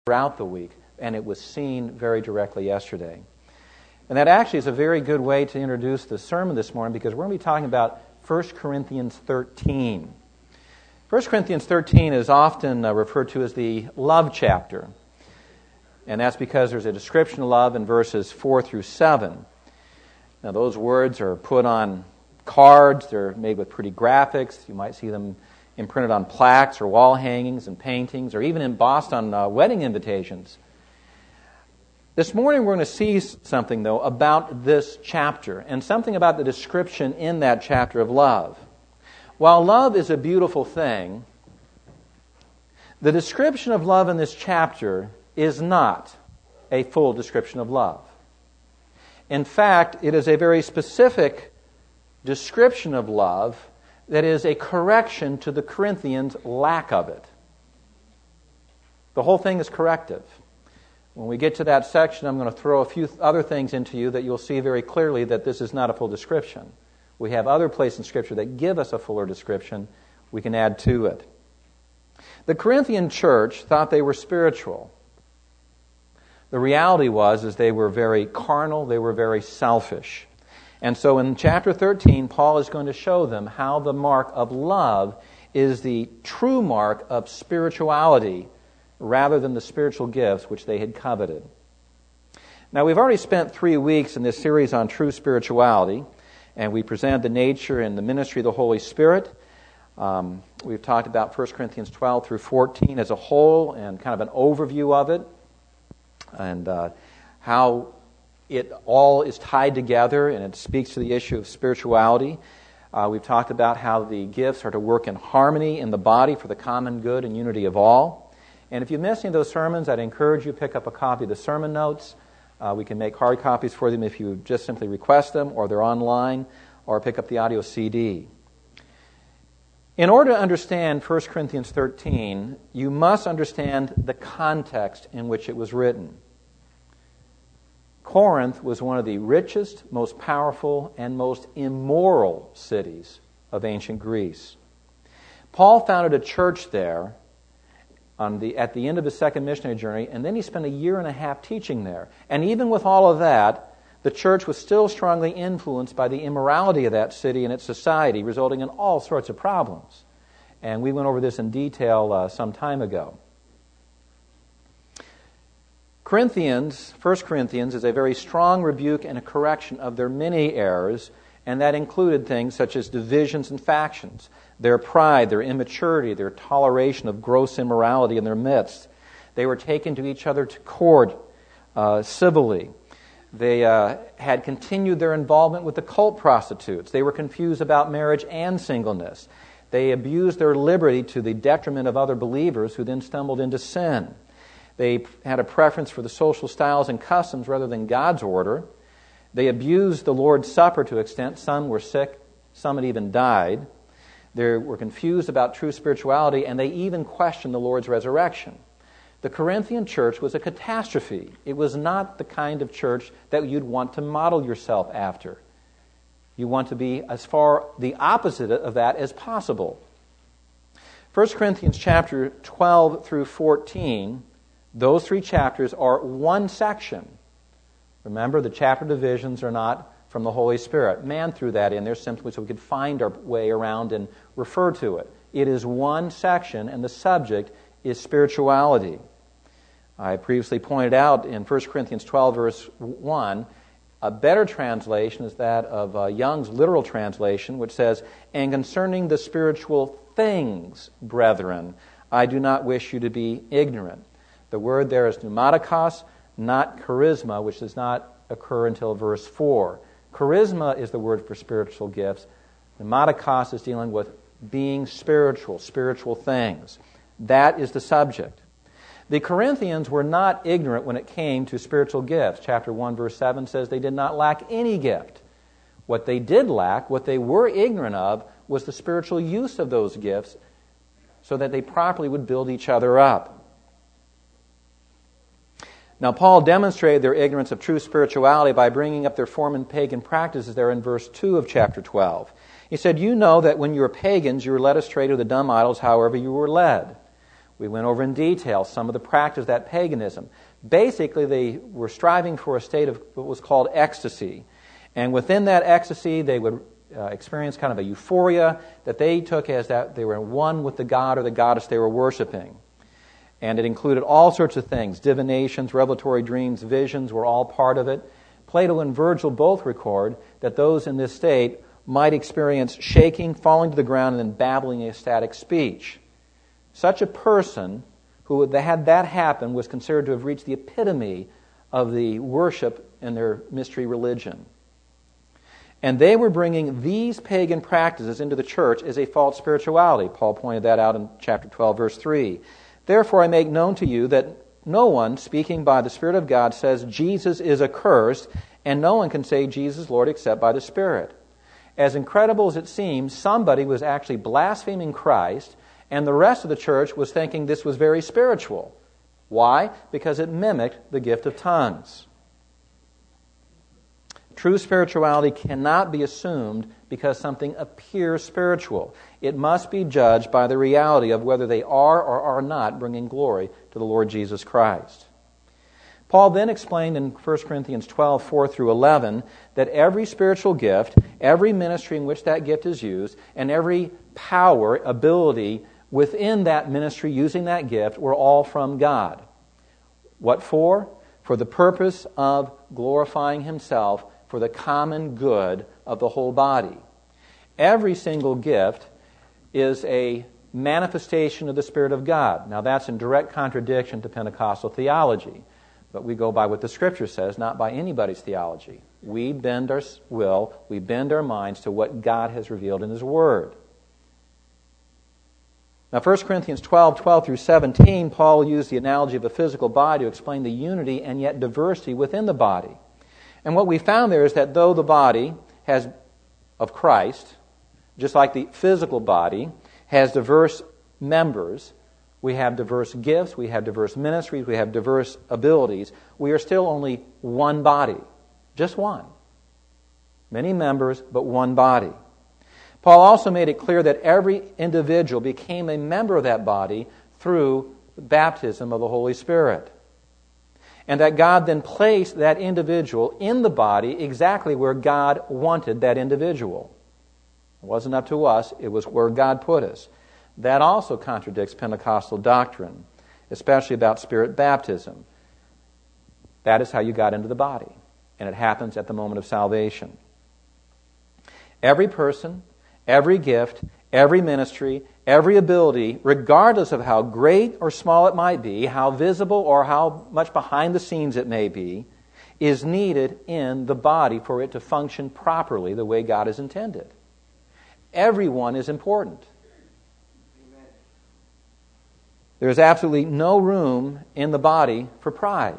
throughout the week, and it was seen very directly yesterday. And that actually is a very good way to introduce the sermon this morning, because we're going to be talking about 1 Corinthians 13. 1 Corinthians 13 is often referred to as the love chapter, and that's because there's a description of love in verses 4 through 7. Now, those words are put on cards. They're made with pretty graphics. You might see them imprinted on plaques or wall hangings and paintings, or even embossed on wedding invitations. This morning we're going to see something, though, about this chapter, and something about the description in that chapter of love. While love is a beautiful thing, the description of love in this chapter is not a full description of love. In fact, it is a very specific description of love that is a correction to the Corinthians' lack of it. The whole thing is corrective. When we get to that section, I'm going to throw a few other things into you that you'll see very clearly that this is not a full description. We have other places in Scripture that give us a fuller description. We can add to it. The Corinthian church thought they were spiritual. The reality was they were very carnal, they were very selfish. And so in chapter 13, Paul is going to show them how the mark of love is the true mark of spirituality rather than the spiritual gifts which they had coveted. Now, we've already spent 3 weeks in this series on true spirituality, and we presented the nature and the ministry of the Holy Spirit. We've talked about 1 Corinthians 12 through 14 as a whole and kind of an overview of it, and how it all is tied together, and it speaks to the issue of spirituality. We've talked about how the gifts are to work in harmony in the body for the common good and unity of all. And if you missed any of those sermons, I'd encourage you to pick up a copy of the sermon notes. We can make hard copies for them if you just simply request them, or they're online, or pick up the audio CD. In order to understand 1 Corinthians 13, you must understand the context in which it was written. Corinth was one of the richest, most powerful, and most immoral cities of ancient Greece. Paul founded a church there at the end of his second missionary journey, and then he spent 1.5 years teaching there. And even with all of that, the church was still strongly influenced by the immorality of that city and its society, resulting in all sorts of problems. And we went over this in detail some time ago. 1 Corinthians is a very strong rebuke and a correction of their many errors, and that included things such as divisions and factions, their pride, their immaturity, their toleration of gross immorality in their midst. They were taken to each other to court civilly. They had continued their involvement with the cult prostitutes. They were confused about marriage and singleness. They abused their liberty to the detriment of other believers who then stumbled into sin. They had a preference for the social styles and customs rather than God's order. They abused the Lord's Supper to an extent. Some were sick. Some had even died. They were confused about true spirituality, and they even questioned the Lord's resurrection. The Corinthian church was a catastrophe. It was not the kind of church that you'd want to model yourself after. You want to be as far the opposite of that as possible. 1 Corinthians chapter 12 through 14, those 3 chapters are one section. Remember, the chapter divisions are not from the Holy Spirit. Man threw that in there simply so we could find our way around and refer to it. It is one section, and the subject is spirituality. I previously pointed out in 1 Corinthians 12, verse 1, a better translation is that of Young's literal translation, which says, "And concerning the spiritual things, brethren, I do not wish you to be ignorant." The word there is pneumatikos, not charisma, which does not occur until verse 4. Charisma is the word for spiritual gifts. Pneumatikos is dealing with being spiritual things. That is the subject. The Corinthians were not ignorant when it came to spiritual gifts. Chapter 1, verse 7 says they did not lack any gift. What they did lack, what they were ignorant of, was the spiritual use of those gifts so that they properly would build each other up. Now, Paul demonstrated their ignorance of true spirituality by bringing up their former pagan practices there in verse 2 of chapter 12. He said, "You know that when you were pagans, you were led astray to the dumb idols, however you were led. We went over in detail some of the practice of that paganism. Basically, they were striving for a state of what was called ecstasy. And within that ecstasy, they would experience kind of a euphoria that they took as that they were one with the god or the goddess they were worshiping. And it included all sorts of things. Divinations, revelatory dreams, visions were all part of it. Plato and Virgil both record that those in this state might experience shaking, falling to the ground, and then babbling ecstatic speech. Such a person who had that happen was considered to have reached the epitome of the worship in their mystery religion. And they were bringing these pagan practices into the church as a false spirituality. Paul pointed that out in chapter 12, verse 3. Therefore I make known to you that no one, speaking by the Spirit of God, says Jesus is accursed, and no one can say Jesus is Lord except by the Spirit. As incredible as it seems, somebody was actually blaspheming Christ, and the rest of the church was thinking this was very spiritual. Why? Because it mimicked the gift of tongues. True spirituality cannot be assumed because something appears spiritual. It must be judged by the reality of whether they are or are not bringing glory to the Lord Jesus Christ. Paul then explained in 1 Corinthians 12, 4 through 11, that every spiritual gift, every ministry in which that gift is used, and every power, ability within that ministry using that gift were all from God. What for? For the purpose of glorifying Himself for the common good of the whole body. Every single gift is a manifestation of the Spirit of God. Now that's in direct contradiction to Pentecostal theology, but we go by what the Scripture says, not by anybody's theology. We bend our will, we bend our minds to what God has revealed in His Word. Now 1 Corinthians 12, 12 through 17, Paul used the analogy of a physical body to explain the unity and yet diversity within the body. And what we found there is that though the body of Christ, just like the physical body, has diverse members, we have diverse gifts, we have diverse ministries, we have diverse abilities, we are still only one body. Just one. Many members, but one body. Paul also made it clear that every individual became a member of that body through the baptism of the Holy Spirit. And that God then placed that individual in the body exactly where God wanted that individual. It wasn't up to us, it was where God put us. That also contradicts Pentecostal doctrine, especially about Spirit baptism. That is how you got into the body, and it happens at the moment of salvation. Every person, every gift, every ministry, every ability, regardless of how great or small it might be, how visible or how much behind the scenes it may be, is needed in the body for it to function properly the way God has intended. Everyone is important. Amen. There is absolutely no room in the body for pride.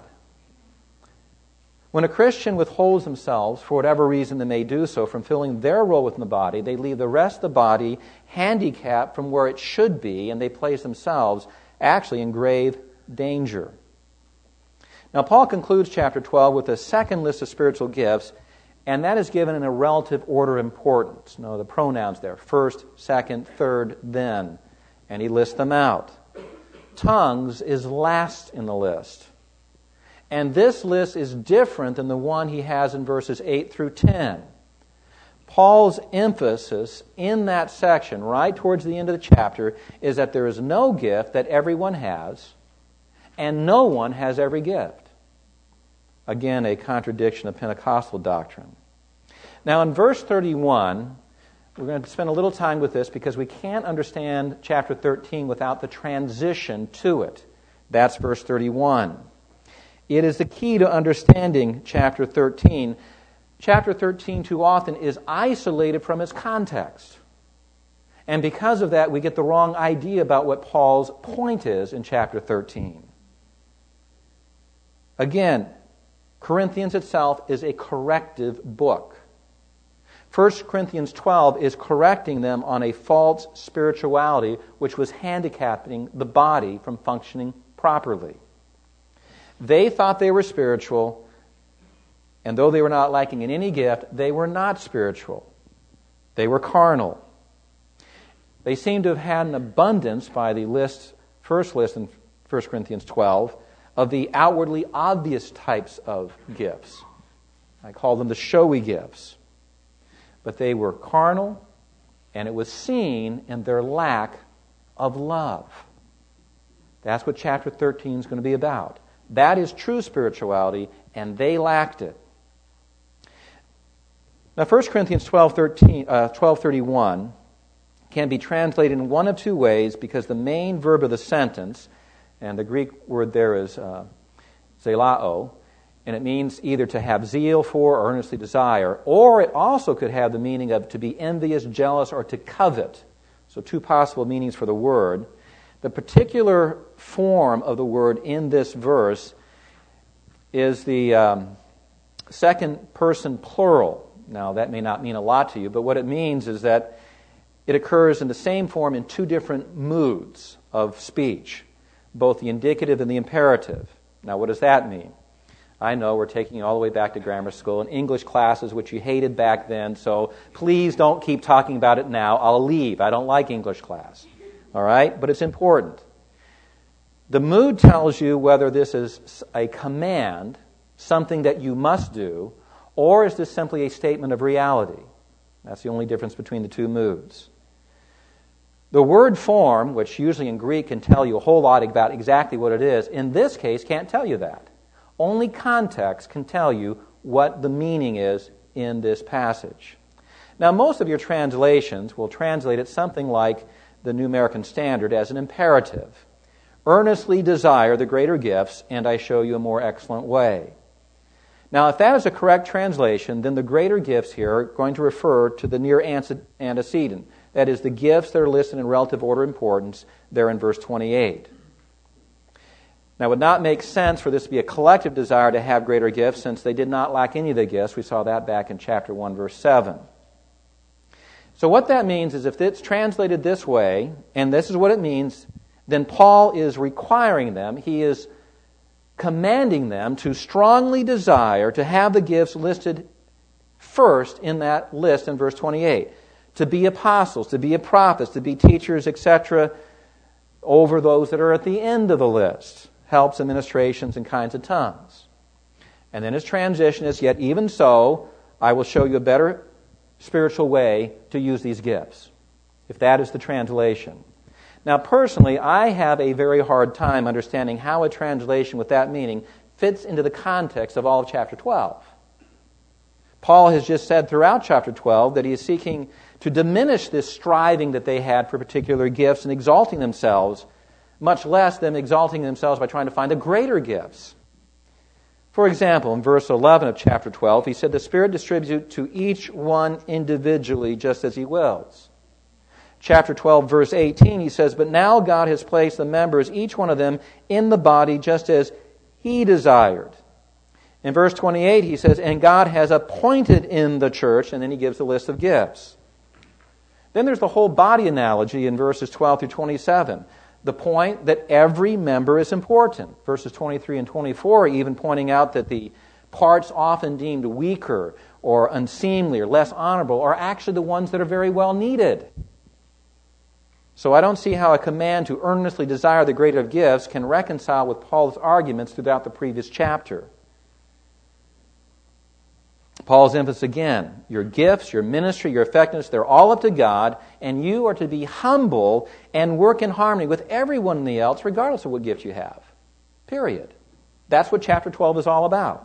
When a Christian withholds themselves, for whatever reason they may do so, from filling their role within the body, they leave the rest of the body handicapped from where it should be, and they place themselves actually in grave danger. Now, Paul concludes chapter 12 with a second list of spiritual gifts, and that is given in a relative order of importance. Now, the pronouns there, first, second, third, then, and he lists them out. Tongues is last in the list. And this list is different than the one he has in verses 8 through 10. Paul's emphasis in that section, right towards the end of the chapter, is that there is no gift that everyone has, and no one has every gift. Again, a contradiction of Pentecostal doctrine. Now, in verse 31, we're going to spend a little time with this because we can't understand chapter 13 without the transition to it. That's verse 31. It is the key to understanding chapter 13. Chapter 13 too often is isolated from its context. And because of that, we get the wrong idea about what Paul's point is in chapter 13. Again, Corinthians itself is a corrective book. 1 Corinthians 12 is correcting them on a false spirituality which was handicapping the body from functioning properly. They thought they were spiritual, and though they were not lacking in any gift, they were not spiritual. They were carnal. They seem to have had an abundance by the list first list in 1 Corinthians 12 of the outwardly obvious types of gifts. I call them the showy gifts. But they were carnal, and it was seen in their lack of love. That's what chapter 13 is going to be about. That is true spirituality, and they lacked it. Now, 1 Corinthians 12:31 can be translated in one of two ways because the main verb of the sentence, and the Greek word there is zelao, and it means either to have zeal for or earnestly desire, or it also could have the meaning of to be envious, jealous, or to covet. So two possible meanings for the word. The particular form of the word in this verse is the second person plural. Now, that may not mean a lot to you, but what it means is that it occurs in the same form in two different moods of speech, both the indicative and the imperative. Now, what does that mean? I know we're taking you all the way back to grammar school and English classes, which you hated back then, so please don't keep talking about it now. I'll leave. I don't like English class. All right? But it's important. The mood tells you whether this is a command, something that you must do, or is this simply a statement of reality? That's the only difference between the two moods. The word form, which usually in Greek can tell you a whole lot about exactly what it is, in this case can't tell you that. Only context can tell you what the meaning is in this passage. Now, most of your translations will translate it something like the New American Standard as an imperative. Earnestly desire the greater gifts, and I show you a more excellent way. Now, if that is a correct translation, then the greater gifts here are going to refer to the near antecedent. That is, the gifts that are listed in relative order of importance there in verse 28. Now, it would not make sense for this to be a collective desire to have greater gifts since they did not lack any of the gifts. We saw that back in chapter 1, verse 7. So what that means is if it's translated this way, and this is what it means, then Paul is requiring them, he is commanding them to strongly desire to have the gifts listed first in that list in verse 28. To be apostles, to be prophets, to be teachers, etc., over those that are at the end of the list. Helps, administrations, and kinds of tongues. And then his transition is, yet even so, I will show you a better spiritual way to use these gifts, if that is the translation. Now, personally, I have a very hard time understanding how a translation with that meaning fits into the context of all of chapter 12. Paul has just said throughout chapter 12 that he is seeking to diminish this striving that they had for particular gifts and exalting themselves, much less them exalting themselves by trying to find the greater gifts. For example, in verse 11 of chapter 12, he said, the Spirit distributes to each one individually just as He wills. Chapter 12, verse 18, he says, but now God has placed the members, each one of them, in the body just as He desired. In verse 28, he says, and God has appointed in the church, and then he gives the list of gifts. Then there's the whole body analogy in verses 12 through 27. The point that every member is important. Verses 23 and 24 even pointing out that the parts often deemed weaker or unseemly or less honorable are actually the ones that are very well needed. So I don't see how a command to earnestly desire the greater gifts can reconcile with Paul's arguments throughout the previous chapter. Paul's emphasis again, your gifts, your ministry, your effectiveness, they're all up to God, and you are to be humble and work in harmony with everyone else, regardless of what gift you have. Period. That's what chapter 12 is all about.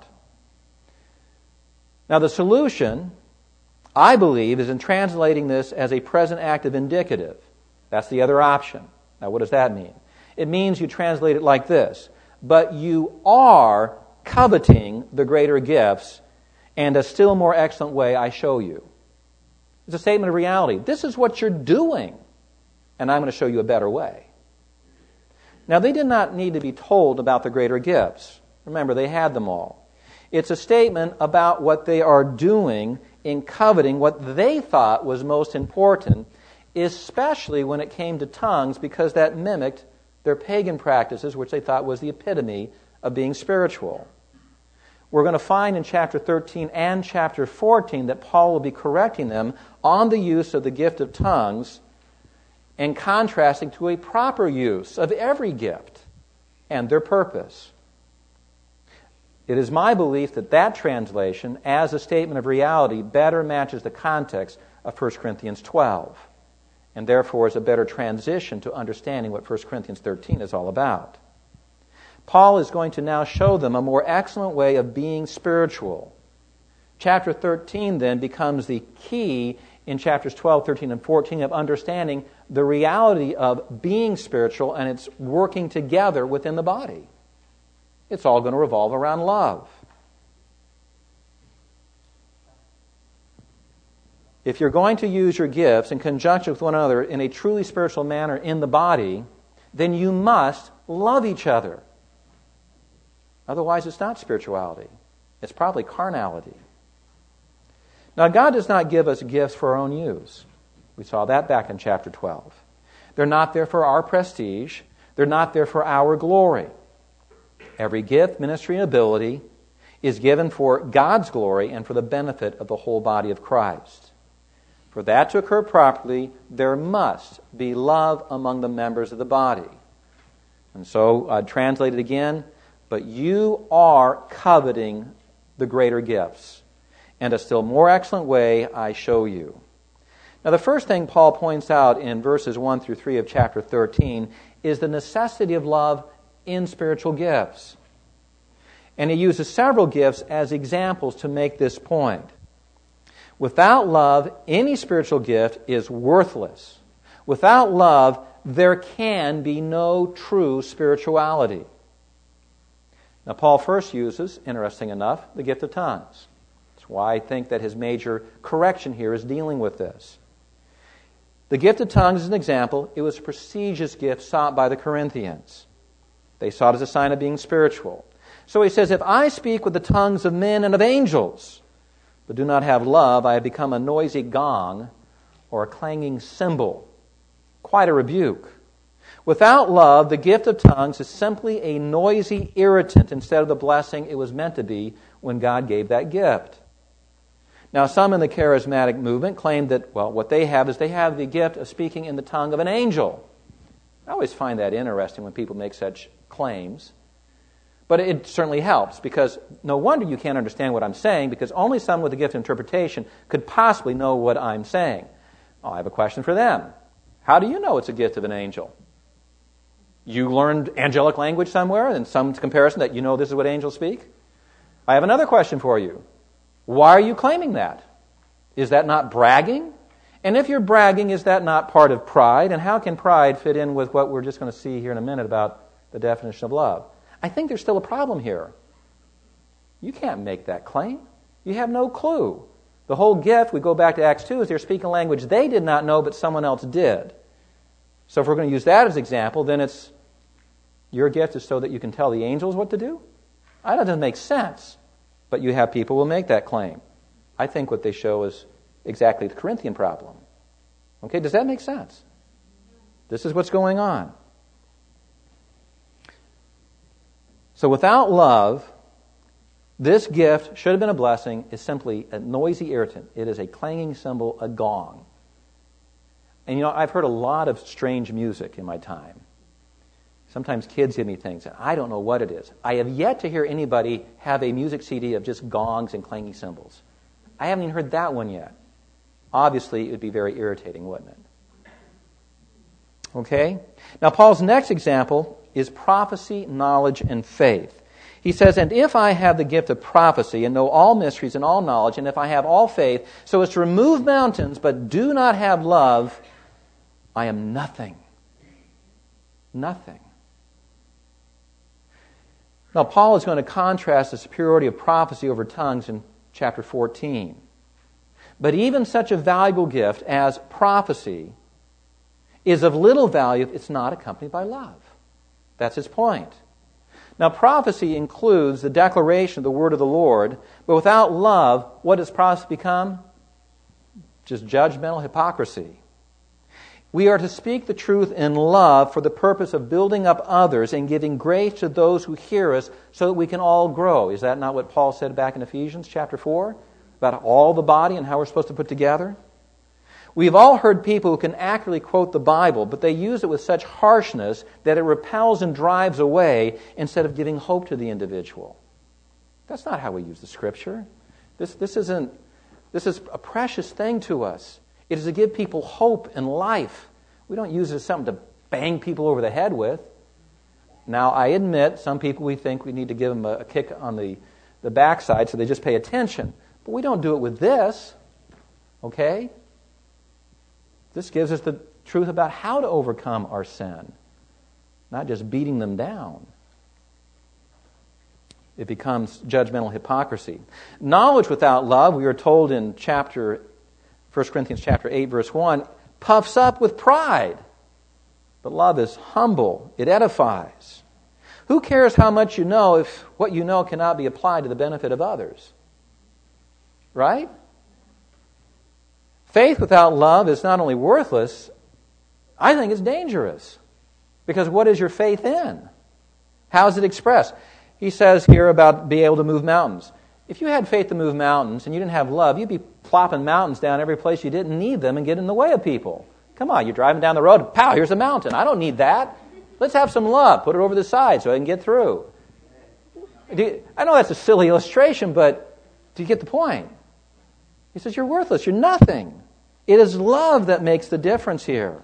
Now the solution, I believe, is in translating this as a present active indicative. That's the other option. Now what does that mean? It means you translate it like this, but you are coveting the greater gifts, and a still more excellent way I show you. It's a statement of reality. This is what you're doing, and I'm going to show you a better way. Now, they did not need to be told about the greater gifts. Remember, they had them all. It's a statement about what they are doing in coveting what they thought was most important, especially when it came to tongues, because that mimicked their pagan practices, which they thought was the epitome of being spiritual. We're going to find in chapter 13 and chapter 14 that Paul will be correcting them on the use of the gift of tongues and contrasting to a proper use of every gift and their purpose. It is my belief that that translation, as a statement of reality, better matches the context of 1 Corinthians 12, and therefore is a better transition to understanding what 1 Corinthians 13 is all about. Paul is going to now show them a more excellent way of being spiritual. Chapter 13 then becomes the key in chapters 12, 13, and 14 of understanding the reality of being spiritual and its working together within the body. It's all going to revolve around love. If you're going to use your gifts in conjunction with one another in a truly spiritual manner in the body, then you must love each other. Otherwise, it's not spirituality. It's probably carnality. Now, God does not give us gifts for our own use. We saw that back in chapter 12. They're not there for our prestige. They're not there for our glory. Every gift, ministry, and ability is given for God's glory and for the benefit of the whole body of Christ. For that to occur properly, there must be love among the members of the body. And so, translated again, but you are coveting the greater gifts. And a still more excellent way I show you. Now, the first thing Paul points out in verses 1 through 3 of chapter 13 is the necessity of love in spiritual gifts. And he uses several gifts as examples to make this point. Without love, any spiritual gift is worthless. Without love, there can be no true spirituality. Now, Paul first uses, interesting enough, the gift of tongues. That's why I think that his major correction here is dealing with this. The gift of tongues is an example. It was a prestigious gift sought by the Corinthians. They sought it as a sign of being spiritual. So he says, if I speak with the tongues of men and of angels, but do not have love, I have become a noisy gong or a clanging cymbal. Quite a rebuke. Without love, the gift of tongues is simply a noisy irritant instead of the blessing it was meant to be when God gave that gift. Now, some in the charismatic movement claim that, well, what they have is they have the gift of speaking in the tongue of an angel. I always find that interesting when people make such claims. But it certainly helps, because no wonder you can't understand what I'm saying, because only someone with the gift of interpretation could possibly know what I'm saying. Oh, I have a question for them. How do you know it's a gift of an angel? You learned angelic language somewhere, and some comparison that you know this is what angels speak? I have another question for you. Why are you claiming that? Is that not bragging? And if you're bragging, is that not part of pride? And how can pride fit in with what we're just going to see here in a minute about the definition of love? I think there's still a problem here. You can't make that claim. You have no clue. The whole gift, we go back to Acts 2, is they're speaking a language they did not know, but someone else did. So if we're going to use that as an example, then it's your gift is so that you can tell the angels what to do? That doesn't make sense. But you have people who will make that claim. I think what they show is exactly the Corinthian problem. Okay, does that make sense? This is what's going on. So without love, this gift should have been a blessing, is simply a noisy irritant. It is a clanging cymbal, a gong. And I've heard a lot of strange music in my time. Sometimes kids give me things, and I don't know what it is. I have yet to hear anybody have a music CD of just gongs and clanging cymbals. I haven't even heard that one yet. Obviously, it would be very irritating, wouldn't it? Okay? Now, Paul's next example is prophecy, knowledge, and faith. He says, and if I have the gift of prophecy and know all mysteries and all knowledge, and if I have all faith, so as to remove mountains, but do not have love, I am nothing. Nothing. Now, Paul is going to contrast the superiority of prophecy over tongues in chapter 14. But even such a valuable gift as prophecy is of little value if it's not accompanied by love. That's his point. Now, prophecy includes the declaration of the word of the Lord, but without love, what does prophecy become? Just judgmental hypocrisy. We are to speak the truth in love for the purpose of building up others and giving grace to those who hear us so that we can all grow. Is that not what Paul said back in Ephesians chapter 4? About all the body and how we're supposed to put together? We've all heard people who can accurately quote the Bible, but they use it with such harshness that it repels and drives away instead of giving hope to the individual. That's not how we use the Scripture. This is a precious thing to us. It is to give people hope and life. We don't use it as something to bang people over the head with. Now, I admit, some people we think we need to give them a kick on the backside so they just pay attention. But we don't do it with this. Okay? This gives us the truth about how to overcome our sin, not just beating them down. It becomes judgmental hypocrisy. Knowledge without love, we are told in 1 Corinthians chapter 8, verse 1, puffs up with pride. But love is humble. It edifies. Who cares how much you know if what you know cannot be applied to the benefit of others? Right? Faith without love is not only worthless, I think it's dangerous. Because what is your faith in? How is it expressed? He says here about being able to move mountains. If you had faith to move mountains and you didn't have love, you'd be plopping mountains down every place you didn't need them and get in the way of people. Come on, you're driving down the road, pow, here's a mountain. I don't need that. Let's have some love. Put it over the side so I can get through. I know that's a silly illustration, but do you get the point? He says, you're worthless. You're nothing. It is love that makes the difference here.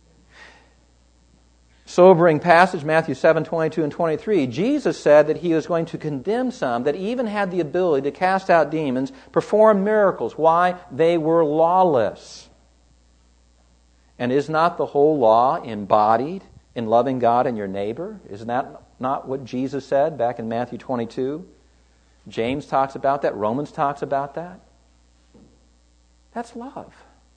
Sobering passage, Matthew 7, 22 and 23. Jesus said that he was going to condemn some that even had the ability to cast out demons, perform miracles. Why? They were lawless. And is not the whole law embodied in loving God and your neighbor? Isn't that not what Jesus said back in Matthew 22? James talks about that. Romans talks about that. That's love.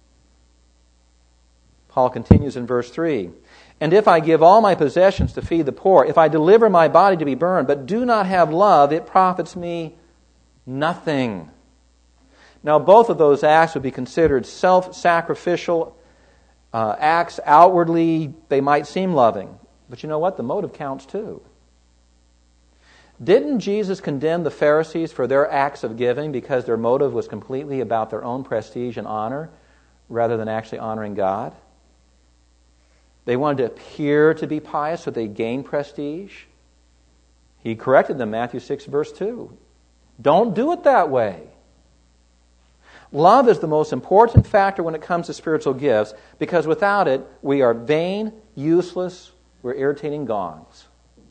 Paul continues in verse 3. And if I give all my possessions to feed the poor, if I deliver my body to be burned, but do not have love, it profits me nothing. Now, both of those acts would be considered self-sacrificial acts. Outwardly, they might seem loving. But you know what? The motive counts too. Didn't Jesus condemn the Pharisees for their acts of giving because their motive was completely about their own prestige and honor rather than actually honoring God? They wanted to appear to be pious so they gained prestige. He corrected them, Matthew 6, verse 2. Don't do it that way. Love is the most important factor when it comes to spiritual gifts because without it, we are vain, useless, we're irritating gongs.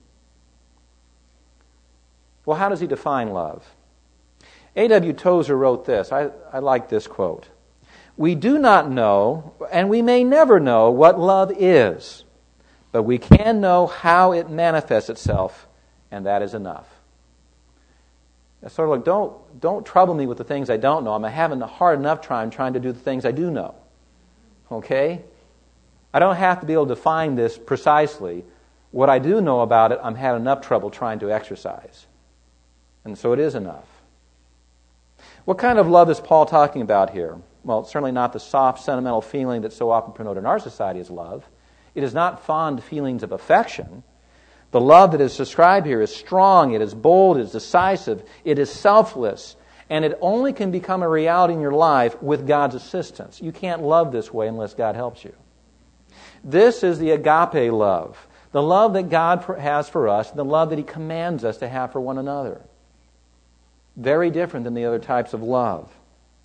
Well, how does he define love? A.W. Tozer wrote this. I like this quote. We do not know, and we may never know, what love is, but we can know how it manifests itself, and that is enough. It's sort of like, don't trouble me with the things I don't know. I'm having a hard enough time trying to do the things I do know. Okay? I don't have to be able to define this precisely. What I do know about it, I'm having enough trouble trying to exercise. And so it is enough. What kind of love is Paul talking about here? Well, it's certainly not the soft, sentimental feeling that's so often promoted in our society as love. It is not fond feelings of affection. The love that is described here is strong, it is bold, it is decisive, it is selfless, and it only can become a reality in your life with God's assistance. You can't love this way unless God helps you. This is the agape love, the love that God has for us, the love that He commands us to have for one another. Very different than the other types of love.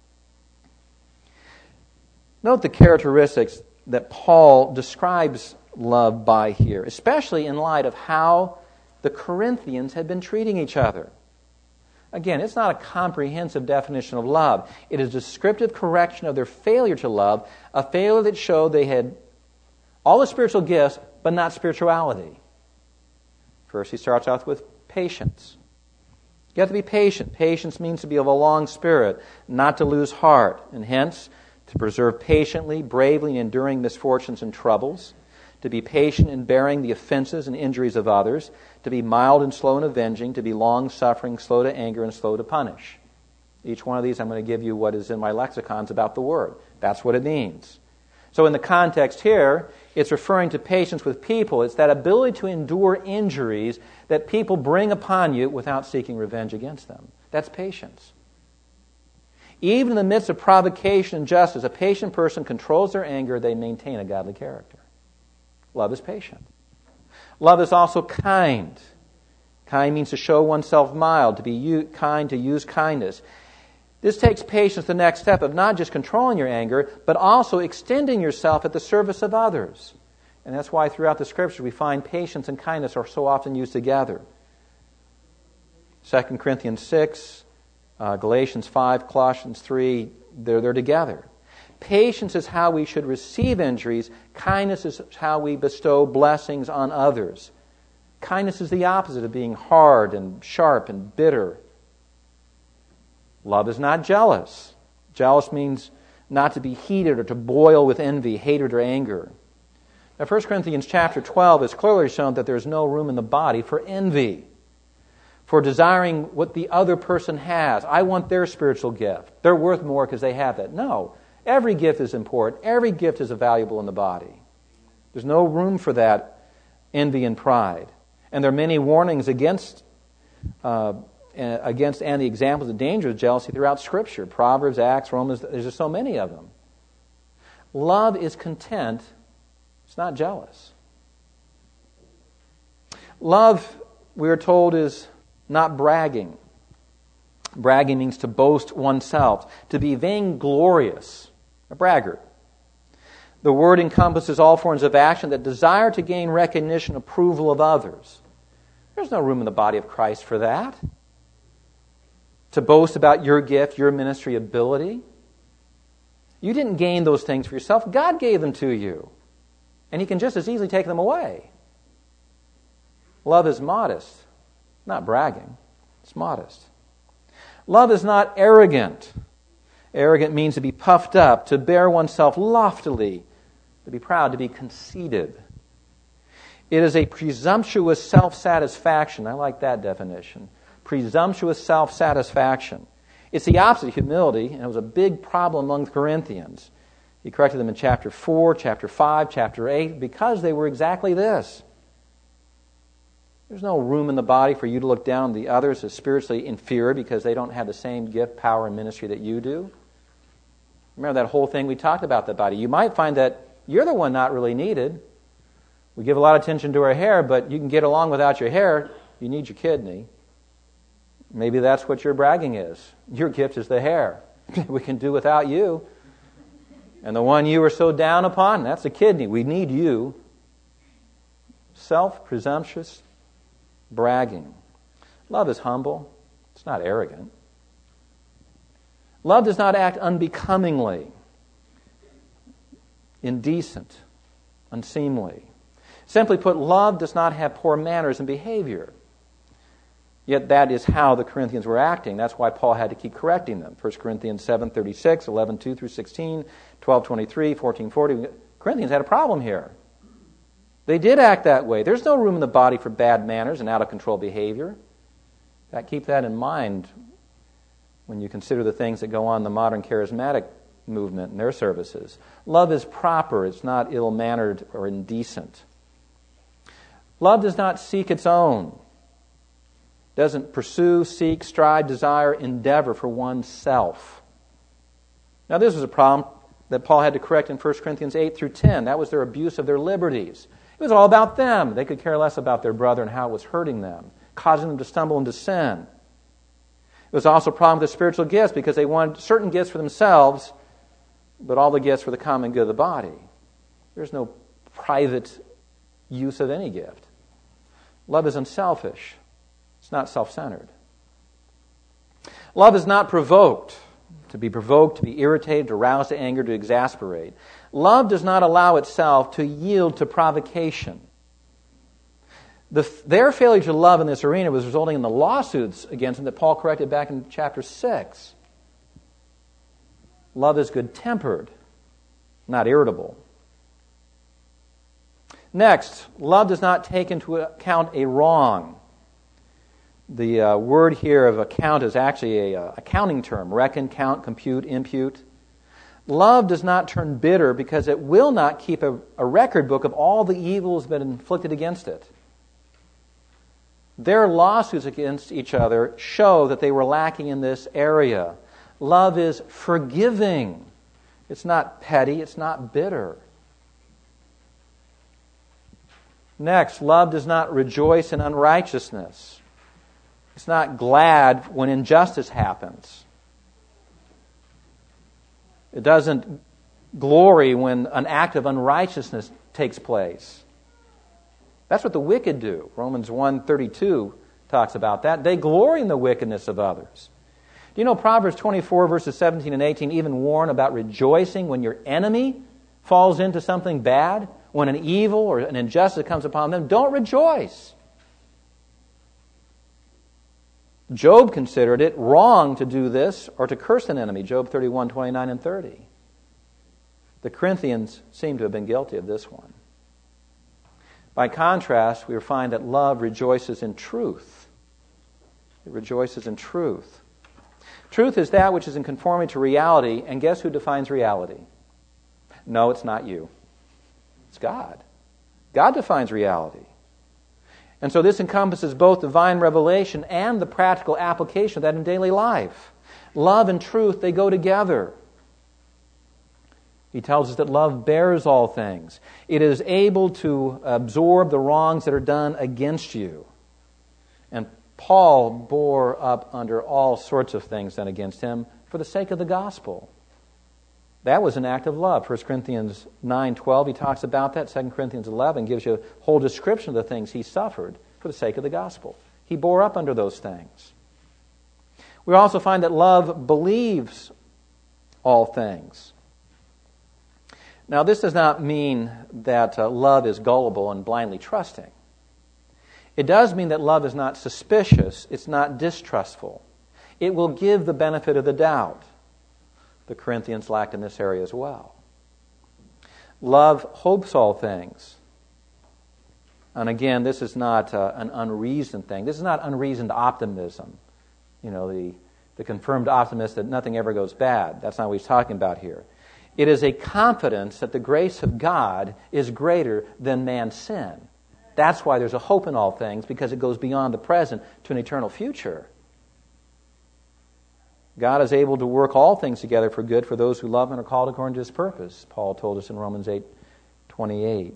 Note the characteristics that Paul describes love by here, especially in light of how the Corinthians had been treating each other. Again, it's not a comprehensive definition of love. It is a descriptive correction of their failure to love, a failure that showed they had all the spiritual gifts, but not spirituality. First, he starts off with patience. You have to be patient. Patience means to be of a long spirit, not to lose heart, and hence to preserve patiently, bravely, and enduring misfortunes and troubles, to be patient in bearing the offenses and injuries of others, to be mild and slow in avenging, to be long-suffering, slow to anger, and slow to punish. Each one of these, I'm going to give you what is in my lexicons about the word. That's what it means. So in the context here, it's referring to patience with people. It's that ability to endure injuries that people bring upon you without seeking revenge against them. That's patience. Even in the midst of provocation and justice, a patient person controls their anger, they maintain a godly character. Love is patient. Love is also kind. Kind means to show oneself mild, to be kind, to use kindness. This takes patience, the next step of not just controlling your anger, but also extending yourself at the service of others. And that's why throughout the Scriptures we find patience and kindness are so often used together. 2 Corinthians 6, Galatians 5, Colossians 3, they're together. Patience is how we should receive injuries. Kindness is how we bestow blessings on others. Kindness is the opposite of being hard and sharp and bitter. Love is not jealous. Jealous means not to be heated or to boil with envy, hatred, or anger. Now, 1 Corinthians chapter 12 has clearly shown that there's no room in the body for envy, for desiring what the other person has. I want their spiritual gift. They're worth more because they have that. No. Every gift is important. Every gift is valuable in the body. There's no room for that envy and pride. And there are many warnings against and the examples of danger of jealousy throughout Scripture. Proverbs, Acts, Romans, there's just so many of them. Love is content. It's not jealous. Love, we are told, is not bragging. Bragging means to boast oneself, to be vainglorious, a braggart. The word encompasses all forms of action that desire to gain recognition, approval of others. There's no room in the body of Christ for that. To boast about your gift, your ministry ability. You didn't gain those things for yourself. God gave them to you. And He can just as easily take them away. Love is modest, not bragging. It's modest. Love is not arrogant. Arrogant means to be puffed up, to bear oneself loftily, to be proud, to be conceited. It is a presumptuous self-satisfaction. I like that definition. Presumptuous self-satisfaction. It's the opposite of humility, and it was a big problem among the Corinthians. He corrected them in chapter 4, chapter 5, chapter 8, because they were exactly this. There's no room in the body for you to look down on the others as spiritually inferior because they don't have the same gift, power, and ministry that you do. Remember that whole thing we talked about the body. You might find that you're the one not really needed. We give a lot of attention to our hair, but you can get along without your hair. You need your kidney. Maybe that's what your bragging is. Your gift is the hair. We can do without you. And the one you are so down upon, that's the kidney. We need you. Self-presumptuous bragging. Love is humble. It's not arrogant. Love does not act unbecomingly, indecent, unseemly. Simply put, love does not have poor manners and behavior. Yet that is how the Corinthians were acting. That's why Paul had to keep correcting them. 1 Corinthians 7:36, 11:2 through 16, 12:23, 14:40. Corinthians had a problem here. They did act that way. There's no room in the body for bad manners and out-of-control behavior. Keep that in mind when you consider the things that go on in the modern charismatic movement and their services. Love is proper. It's not ill-mannered or indecent. Love does not seek its own. Doesn't pursue, seek, strive, desire, endeavor for oneself. Now this was a problem that Paul had to correct in 1 Corinthians 8 through 10. That was their abuse of their liberties. It was all about them. They could care less about their brother and how it was hurting them, causing them to stumble into sin. It was also a problem with the spiritual gifts because they wanted certain gifts for themselves, but all the gifts for the common good of the body. There's no private use of any gift. Love is unselfish. It's not self-centered. Love is not provoked. To be provoked, to be irritated, to rouse to anger, to exasperate. Love does not allow itself to yield to provocation. Their failure to love in this arena was resulting in the lawsuits against them that Paul corrected back in chapter 6. Love is good-tempered, not irritable. Next, love does not take into account a wrong. The word here of account is actually an accounting term. Reckon, count, compute, impute. Love does not turn bitter because it will not keep a record book of all the evils that have been inflicted against it. Their lawsuits against each other show that they were lacking in this area. Love is forgiving. It's not petty. It's not bitter. Next, love does not rejoice in unrighteousness. It's not glad when injustice happens. It doesn't glory when an act of unrighteousness takes place. That's what the wicked do. Romans 1:32 talks about that. They glory in the wickedness of others. Do you know Proverbs 24, verses 17 and 18 even warn about rejoicing when your enemy falls into something bad? When an evil or an injustice comes upon them, don't rejoice. Job considered it wrong to do this or to curse an enemy. Job 31:29 and 30. The Corinthians seem to have been guilty of this one. By contrast, we find that love rejoices in truth. It rejoices in truth. Truth is that which is in conformity to reality, and guess who defines reality? No, it's not you. It's God. God defines reality. And so this encompasses both divine revelation and the practical application of that in daily life. Love and truth, they go together. He tells us that love bears all things. It is able to absorb the wrongs that are done against you. And Paul bore up under all sorts of things done against him for the sake of the gospel. That was an act of love. 1 Corinthians 9:12, he talks about that. 2 Corinthians 11 gives you a whole description of the things he suffered for the sake of the gospel. He bore up under those things. We also find that love believes all things. Now, this does not mean that love is gullible and blindly trusting. It does mean that love is not suspicious. It's not distrustful. It will give the benefit of the doubt. The Corinthians lacked in this area as well. Love hopes all things. And again, this is not an unreasoned thing. This is not unreasoned optimism. You know, the confirmed optimist that nothing ever goes bad. That's not what he's talking about here. It is a confidence that the grace of God is greater than man's sin. That's why there's a hope in all things, because it goes beyond the present to an eternal future. God is able to work all things together for good for those who love and are called according to His purpose, Paul told us in Romans 8:28.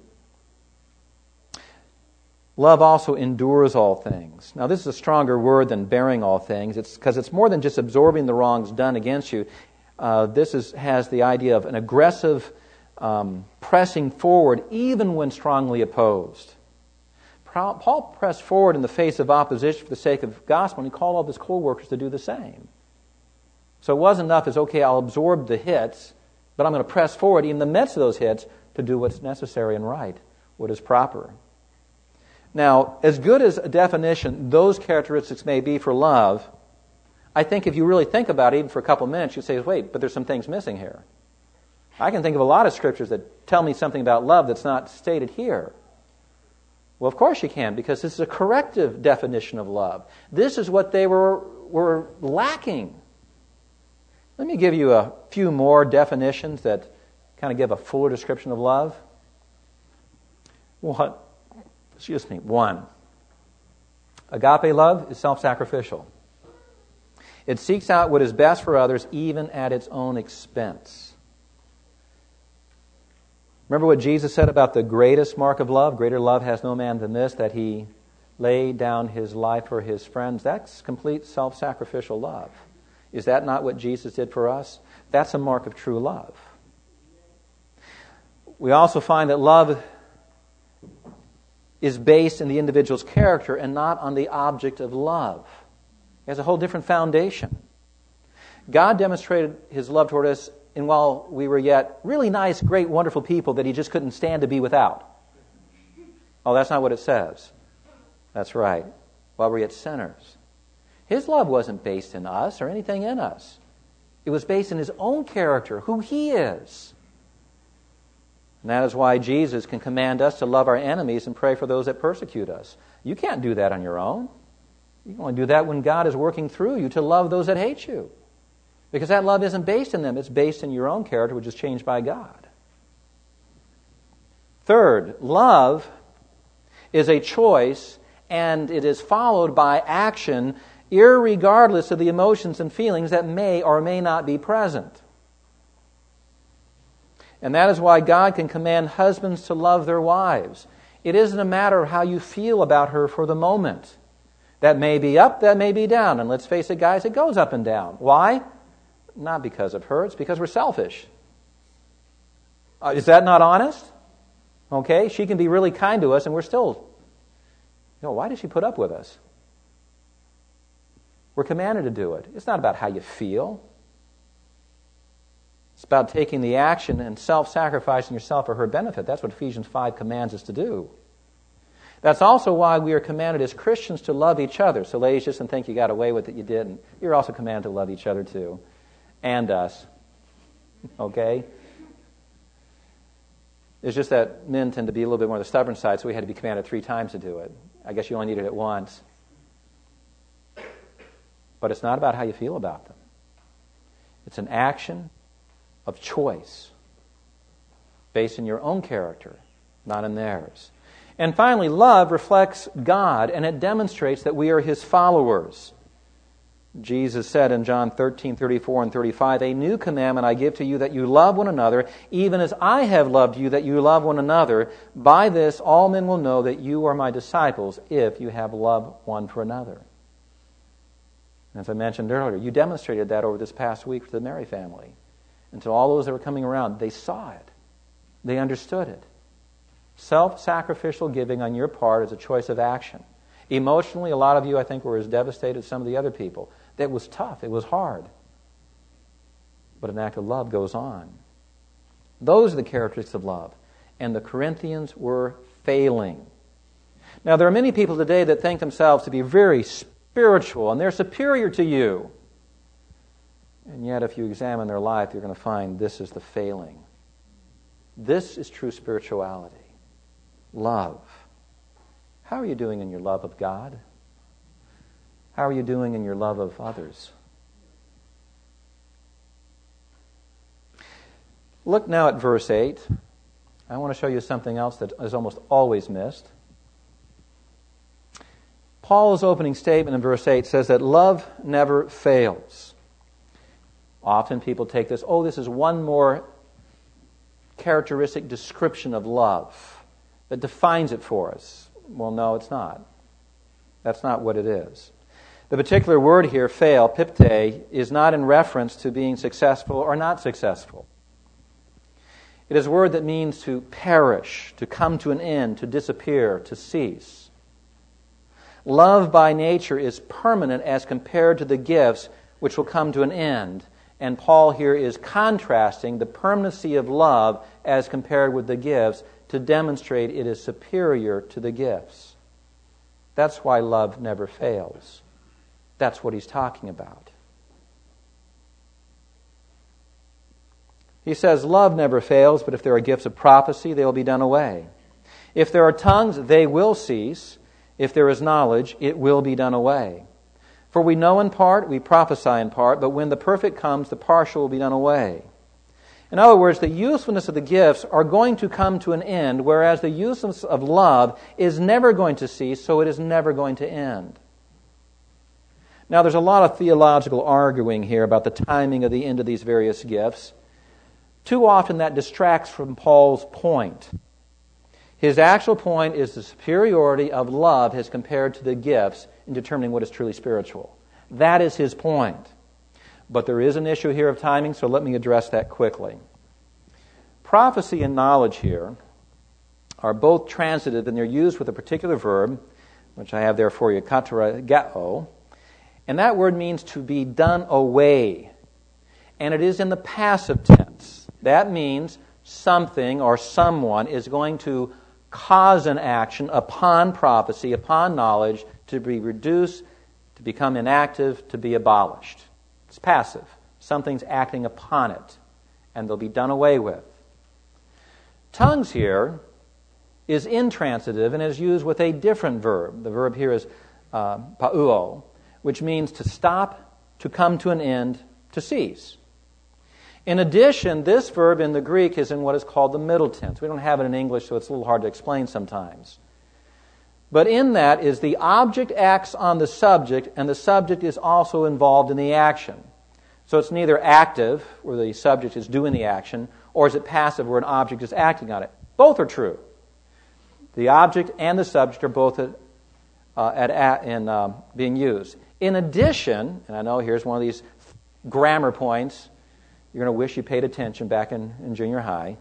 Love also endures all things. Now, this is a stronger word than bearing all things. It's because it's more than just absorbing the wrongs done against you. This has the idea of an aggressive pressing forward even when strongly opposed. Paul pressed forward in the face of opposition for the sake of the gospel, and he called all of his co-workers to do the same. So it wasn't enough as, okay, I'll absorb the hits, but I'm going to press forward in the midst of those hits to do what's necessary and right, what is proper. Now, as good as a definition those characteristics may be for love, I think if you really think about it, even for a couple of minutes, you say, wait, but there's some things missing here. I can think of a lot of scriptures that tell me something about love that's not stated here. Well, of course you can, because this is a corrective definition of love. This is what they were lacking. Let me give you a few more definitions that kind of give a fuller description of love. One. Agape love is self-sacrificial. It seeks out what is best for others, even at its own expense. Remember what Jesus said about the greatest mark of love? Greater love has no man than this, that he laid down his life for his friends. That's complete self-sacrificial love. Is that not what Jesus did for us? That's a mark of true love. We also find that love is based in the individual's character and not on the object of love. It has a whole different foundation. God demonstrated His love toward us in while we were yet really nice, great, wonderful people that He just couldn't stand to be without. Oh, that's not what it says. That's right. While we're yet sinners. His love wasn't based in us or anything in us. It was based in His own character, who He is. And that is why Jesus can command us to love our enemies and pray for those that persecute us. You can't do that on your own. You can only do that when God is working through you to love those that hate you. Because that love isn't based in them. It's based in your own character, which is changed by God. Third, love is a choice, and it is followed by action irregardless of the emotions and feelings that may or may not be present. And that is why God can command husbands to love their wives. It isn't a matter of how you feel about her for the moment. That may be up, that may be down. And let's face it, guys, it goes up and down. Why? Not because of her, it's because we're selfish. Is that not honest? Okay, she can be really kind to us and we're still, why does she put up with us? We're commanded to do it. It's not about how you feel. It's about taking the action and self-sacrificing yourself for her benefit. That's what Ephesians 5 commands us to do. That's also why we are commanded as Christians to love each other. So ladies, just don't think you got away with it, you didn't. You're also commanded to love each other too. And us. Okay? It's just that men tend to be a little bit more on the stubborn side, so we had to be commanded 3 times to do it. I guess you only needed it once. But it's not about how you feel about them. It's an action of choice based in your own character, not in theirs. And finally, love reflects God, and it demonstrates that we are His followers. Jesus said in John 13:34 and 35, "A new commandment I give to you, that you love one another, even as I have loved you, that you love one another. By this all men will know that you are my disciples, if you have love one for another." As I mentioned earlier, you demonstrated that over this past week for the Mary family. And to all those that were coming around, they saw it. They understood it. Self-sacrificial giving on your part is a choice of action. Emotionally, a lot of you, I think, were as devastated as some of the other people. It was tough. It was hard. But an act of love goes on. Those are the characteristics of love. And the Corinthians were failing. Now, there are many people today that think themselves to be very spiritual, and they're superior to you. And yet, if you examine their life, you're going to find this is the failing. This is true spirituality. Love. How are you doing in your love of God? How are you doing in your love of others? Look now at verse 8. I want to show you something else that is almost always missed. Paul's opening statement in verse 8 says that love never fails. Often people take this, this is one more characteristic description of love that defines it for us. Well, no, it's not. That's not what it is. The particular word here, fail, pipte, is not in reference to being successful or not successful. It is a word that means to perish, to come to an end, to disappear, to cease. Love by nature is permanent as compared to the gifts which will come to an end. And Paul here is contrasting the permanency of love as compared with the gifts to demonstrate it is superior to the gifts. That's why love never fails. That's what he's talking about. He says, love never fails, but if there are gifts of prophecy, they will be done away. If there are tongues, they will cease. If there is knowledge, it will be done away. For we know in part, we prophesy in part, but when the perfect comes, the partial will be done away. In other words, the usefulness of the gifts are going to come to an end, whereas the usefulness of love is never going to cease, so it is never going to end. Now, there's a lot of theological arguing here about the timing of the end of these various gifts. Too often that distracts from Paul's point. His actual point is the superiority of love as compared to the gifts in determining what is truly spiritual. That is his point. But there is an issue here of timing, so let me address that quickly. Prophecy and knowledge here are both transitive, and they're used with a particular verb, which I have there for you, kataragao. And that word means to be done away. And it is in the passive tense. That means something or someone is going to cause an action upon prophecy, upon knowledge, to be reduced, to become inactive, to be abolished. It's passive. Something's acting upon it, and they'll be done away with. Tongues here is intransitive and is used with a different verb. The verb here is pauo, which means to stop, to come to an end, to cease. In addition, this verb in the Greek is in what is called the middle tense. We don't have it in English, so it's a little hard to explain sometimes. But in that is the object acts on the subject, and the subject is also involved in the action. So it's neither active, where the subject is doing the action, or is it passive, where an object is acting on it. Both are true. The object and the subject are both being used. In addition, and I know here's one of these grammar points, you're going to wish you paid attention back in junior high.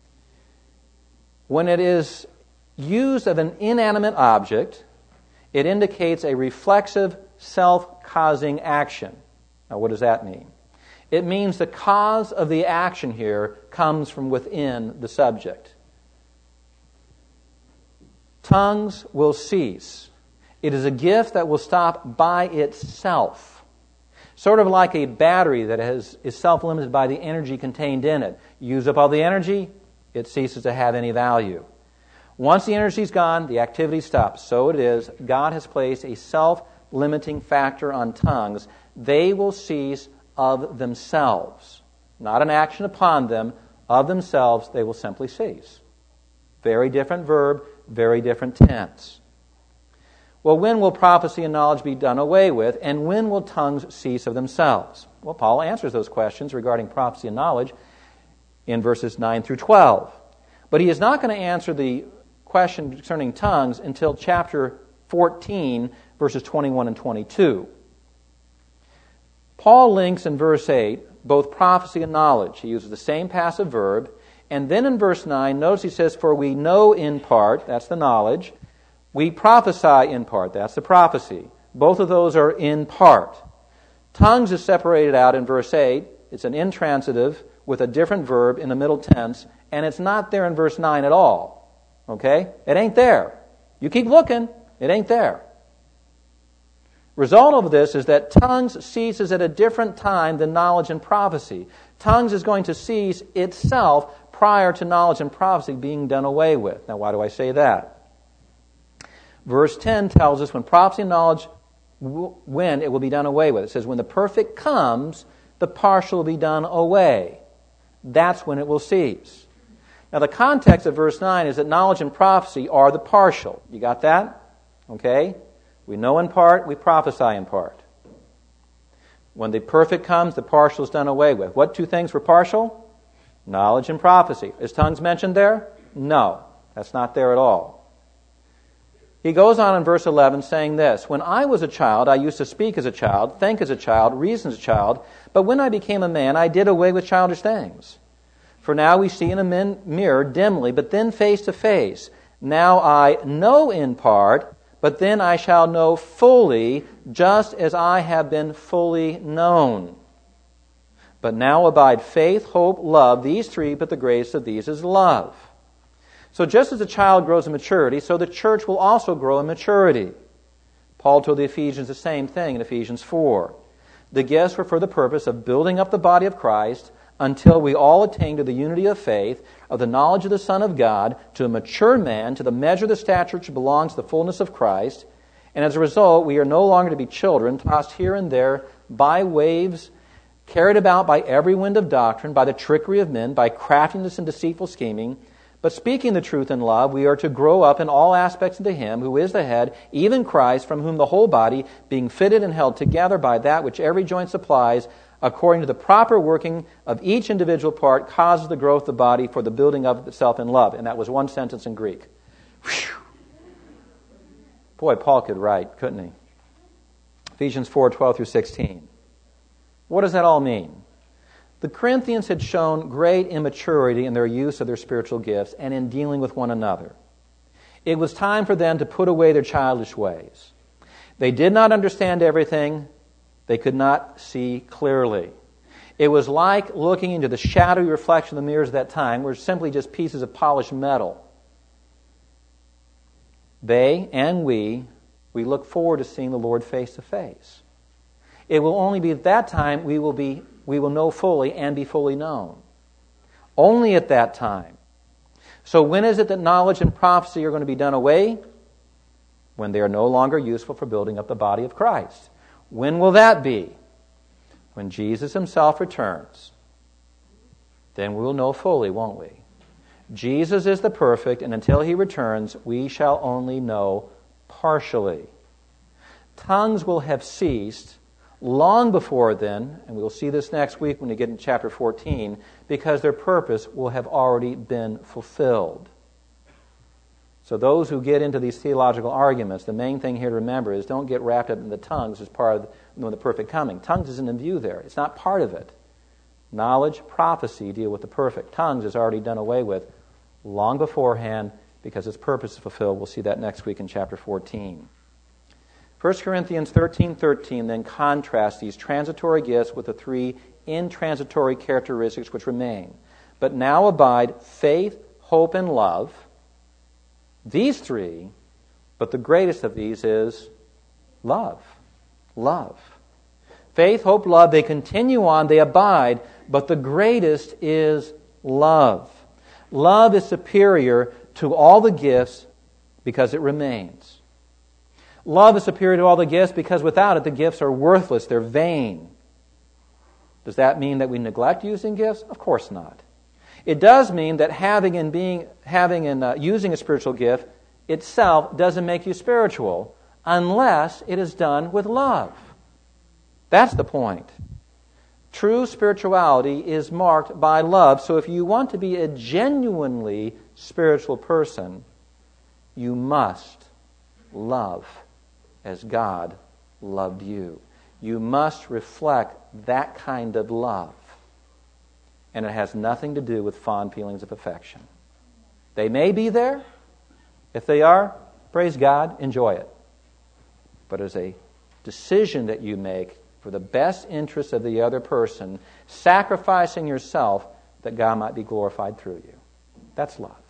When it is used of an inanimate object, it indicates a reflexive, self-causing action. Now, what does that mean? It means the cause of the action here comes from within the subject. Tongues will cease. It is a gift that will stop by itself. Sort of like a battery that is self-limited by the energy contained in it. Use up all the energy, it ceases to have any value. Once the energy is gone, the activity stops. So it is. God has placed a self-limiting factor on tongues. They will cease of themselves. Not an action upon them. Of themselves, they will simply cease. Very different verb, very different tense. Well, when will prophecy and knowledge be done away with, and when will tongues cease of themselves? Well, Paul answers those questions regarding prophecy and knowledge in verses 9 through 12. But he is not going to answer the question concerning tongues until chapter 14, verses 21 and 22. Paul links in verse 8 both prophecy and knowledge. He uses the same passive verb. And then in verse 9, notice he says, "For we know in part," that's the knowledge. "We prophesy in part," that's the prophecy. Both of those are in part. Tongues is separated out in verse 8. It's an intransitive with a different verb in the middle tense, and it's not there in verse 9 at all. Okay? It ain't there. You keep looking, it ain't there. Result of this is that tongues ceases at a different time than knowledge and prophecy. Tongues is going to cease itself prior to knowledge and prophecy being done away with. Now, why do I say that? Verse 10 tells us when prophecy and knowledge, when it will be done away with. It says, when the perfect comes, the partial will be done away. That's when it will cease. Now, the context of verse 9 is that knowledge and prophecy are the partial. You got that? Okay? We know in part, we prophesy in part. When the perfect comes, the partial is done away with. What two things were partial? Knowledge and prophecy. Is tongues mentioned there? No, that's not there at all. He goes on in verse 11 saying this, "When I was a child, I used to speak as a child, think as a child, reason as a child, but when I became a man, I did away with childish things. For now we see in a mirror dimly, but then face to face. Now I know in part, but then I shall know fully, just as I have been fully known. But now abide faith, hope, love, these three, but the greatest of these is love." So just as a child grows in maturity, so the church will also grow in maturity. Paul told the Ephesians the same thing in Ephesians 4. The gifts were for the purpose of building up the body of Christ until we all attain to the unity of faith, of the knowledge of the Son of God, to a mature man, to the measure of the stature which belongs to the fullness of Christ. And as a result, we are no longer to be children, tossed here and there by waves, carried about by every wind of doctrine, by the trickery of men, by craftiness and deceitful scheming. But speaking the truth in love, we are to grow up in all aspects into Him who is the head, even Christ, from whom the whole body, being fitted and held together by that which every joint supplies, according to the proper working of each individual part, causes the growth of the body for the building of itself in love. And that was one sentence in Greek. Whew. Boy, Paul could write, couldn't he? Ephesians 4:12 through 16. What does that all mean? The Corinthians had shown great immaturity in their use of their spiritual gifts and in dealing with one another. It was time for them to put away their childish ways. They did not understand everything. They could not see clearly. It was like looking into the shadowy reflection of the mirrors of that time, were simply just pieces of polished metal. They and we look forward to seeing the Lord face to face. It will only be at that time we will know fully and be fully known. Only at that time. So when is it that knowledge and prophecy are going to be done away? When they are no longer useful for building up the body of Christ. When will that be? When Jesus Himself returns. Then we will know fully, won't we? Jesus is the perfect, and until He returns, we shall only know partially. Tongues will have ceased long before then, and we'll see this next week when we get into chapter 14, because their purpose will have already been fulfilled. So those who get into these theological arguments, the main thing here to remember is don't get wrapped up in the tongues as part of the perfect coming. Tongues isn't in view there. It's not part of it. Knowledge, prophecy deal with the perfect. Tongues is already done away with long beforehand because its purpose is fulfilled. We'll see that next week in chapter 14. 1 Corinthians 13:13 then contrasts these transitory gifts with the three intransitory characteristics which remain. But now abide faith, hope, and love. These three, but the greatest of these is love. Love. Faith, hope, love, they continue on, they abide, but the greatest is love. Love is superior to all the gifts because it remains. Love is superior to all the gifts because without it the gifts are worthless, they're vain. Does that mean that we neglect using gifts? Of course not. It does mean that having and using a spiritual gift itself doesn't make you spiritual unless it is done with love. That's the point. True spirituality is marked by love. So if you want to be a genuinely spiritual person, you must love as God loved you. You must reflect that kind of love. And it has nothing to do with fond feelings of affection. They may be there. If they are, praise God, enjoy it. But as a decision that you make for the best interest of the other person, sacrificing yourself that God might be glorified through you. That's love.